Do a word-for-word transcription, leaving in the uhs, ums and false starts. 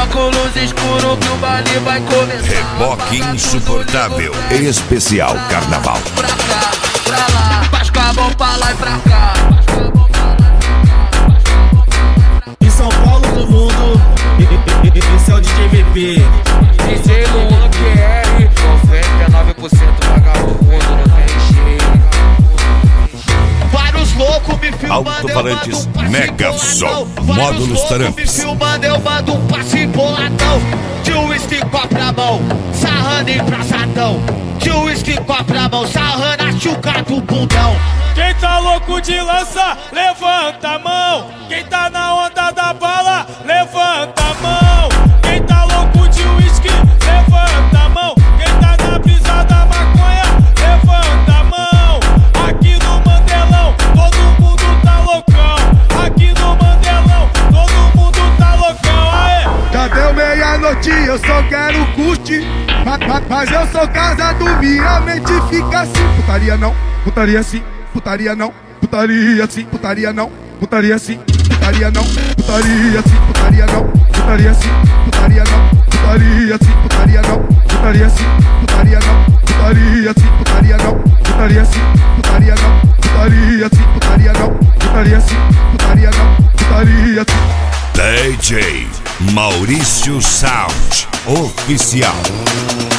óculos escuro que o baile vai começar. Reboque insuportável, especial carnaval. Pra cá, pra lá, faz com a mão pra lá e pra cá. Em São Paulo do mundo, esse é o D J V P. D J Luan Q R, noventa e nove por cento vagabundo, não tem jeito. Vários loucos me filmando, Alto-falantes um Mega Som, módulos taramps. Me filmando, eu mando um passe boladão. De uísque copo na mão, sarrando embraçadão. De uísque copo na mão, sarrando a chuca do bundão. Quem tá louco de lança, levanta a mão. Quem tá na onda da bala, levanta a mão. Quem tá louco de uísque, levanta a mão. Quem tá na brisa da maconha, levanta a mão. Aqui no Mandelão, todo mundo tá loucão. Aqui no Mandelão, todo mundo tá loucão. Aê! Já deu meia-noite, eu só quero curtir. Mas, mas, mas eu sou casado, minha mente fica assim. Putaria não, putaria sim. Putaria não, putaria sim, putaria não, putaria sim, putaria não, putaria sim, putaria não, putaria sim, putaria não, putaria sim, putaria não, putaria sim, putaria não, putaria sim, putaria não, putaria sim, putaria não, putaria sim, putaria não, putaria sim, putaria não, putaria sim. D J Maurício Sound Oficial.